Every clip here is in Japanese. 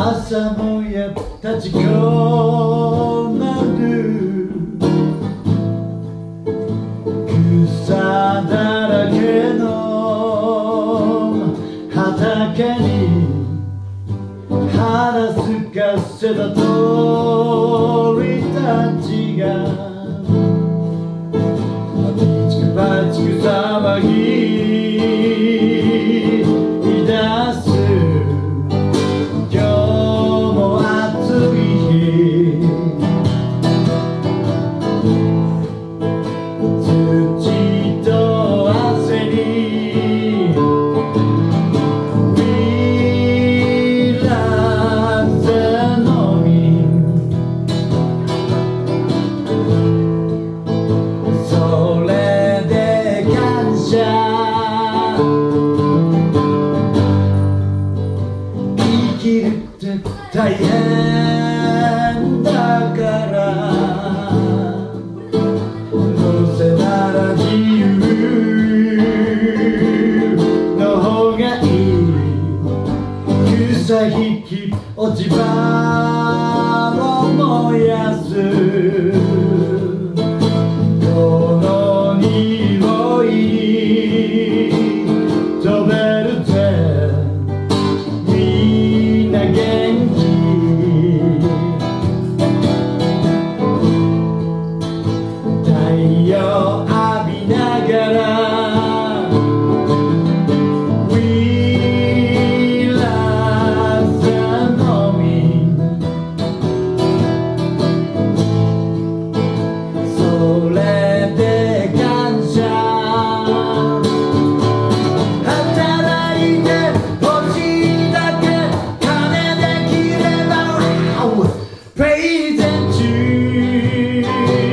朝もや立ち込まる草だらけの畑に花咲かせた鳥たちがチクパチク騒ぎ出す今日も暑い日土と汗に未来せのみそれで感謝生きるって大変だからどうせなら自由の方がいい草引き落ち葉を燃やすこの匂い飛べるぜみんな元気太陽浴びながら We love the morning それで感謝働いて欲しいだけ金できれば Present you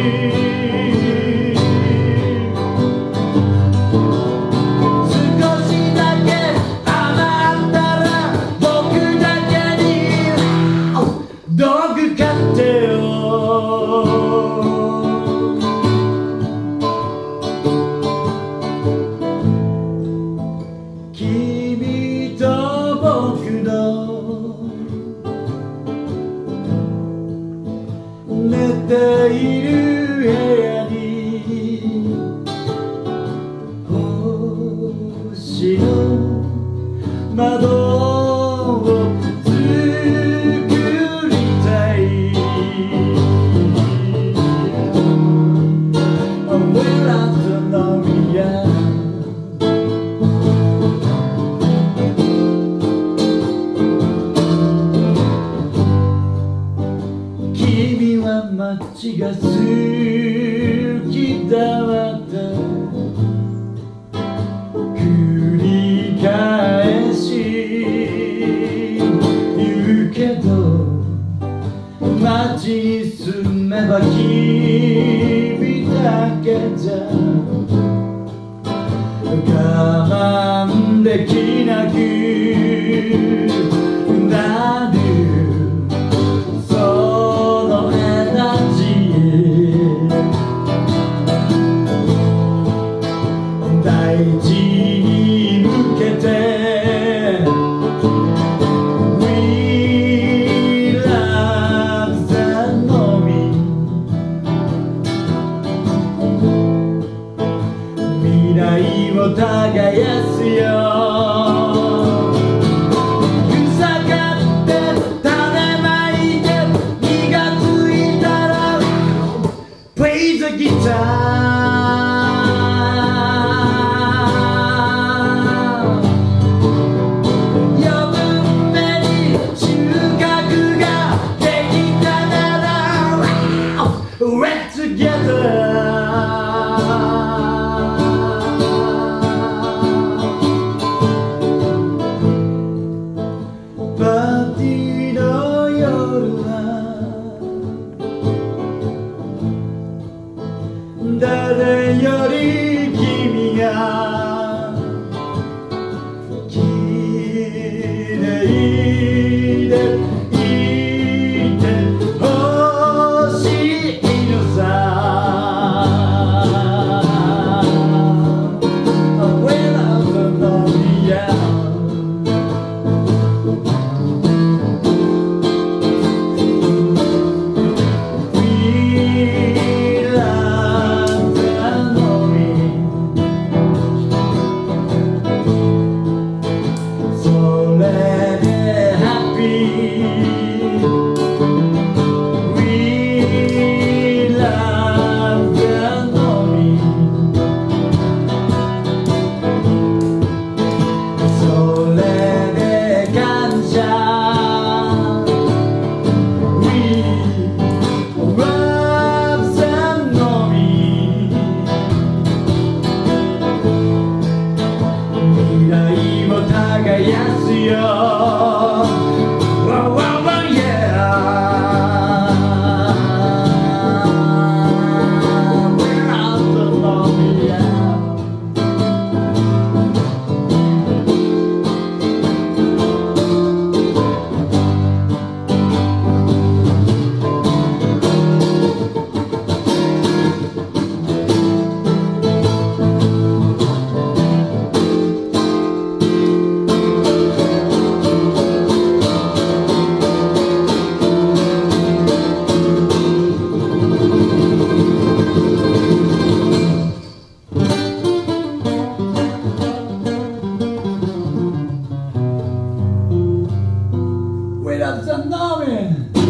少しだけ余ったら僕だけに道具買ってよ君と僕の寝ている部屋に星の窓を作りたい Well, I don't know me yet君は街が好きだわって繰り返し言うけど街に住めば君だけじゃ我慢できなくなるそのエナジー大地に向けて We love the morning 未来を耕すよPlay the guitar 余分目に収穫ができたなら Let's together パーティーの夜は誰より君が綺麗でいてほしいのさ Well, I don't know, yeah raz za nami.